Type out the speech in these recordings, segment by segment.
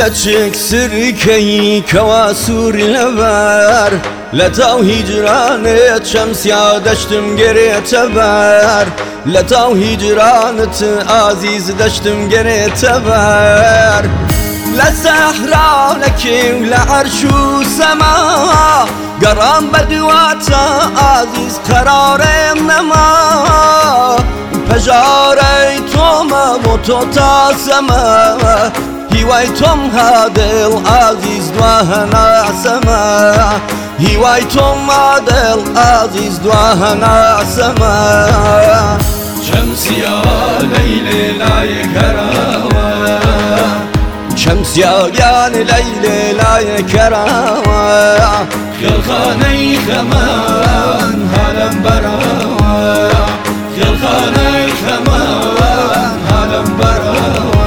لچك سركي كواسور لبر لتاو هجرانت شمس دشتم قريت بر لتاو هجرانت عزيز دشتم قريت بر لسحرا لكي ولعرش وسما قرام بدواتا عزيز قرار نما بجاري توما موتوتا سما هواي توم هذا العزيز دواهنا سما هواي توم هذا العزيز دواهنا سما شمس يا ليل لا يكراوى شمس يا ليل لا يكراوى خلخاني خمان هالم براوى خلخاني خمان هالم براوى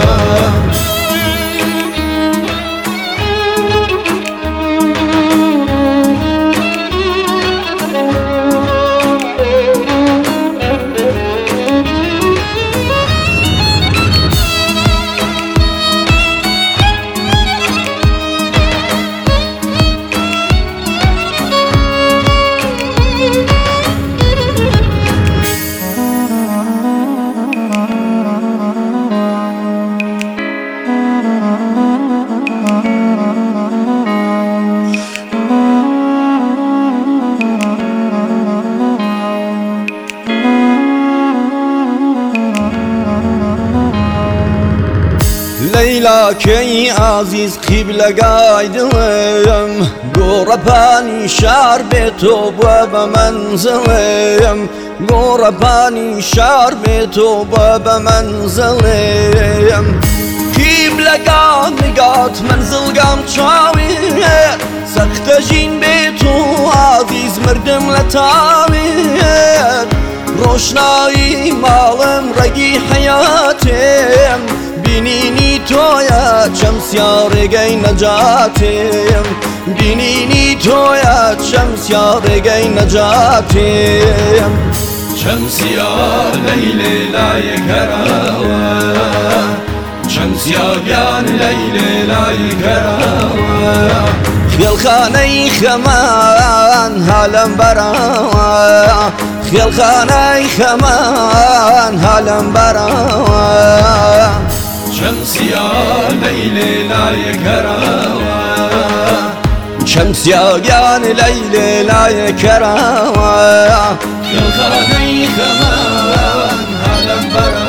ليلى كي عزيز قبل قايدم قرباني شار بيتو بابا منزلم قرباني شار بيتو بابا منزلم قبل قاد منزل قام شاوير سختجين بيتو عزيز مردم لتاوير روشناي مالم رقي حياتم بینینی تویا شمس یا رگی نجاتیم بینینی تویا شمس یا رگی نجاتیم شمس يا ليل لا يكراوى شمس يا ليل لا يكراوى خيالخاني خمان هالم براوى خيالخاني خمان هالم براوى شمس يا ليل لا يكراوى شمس يا ليل لا يكراوى خلخاني خمان هالم براوى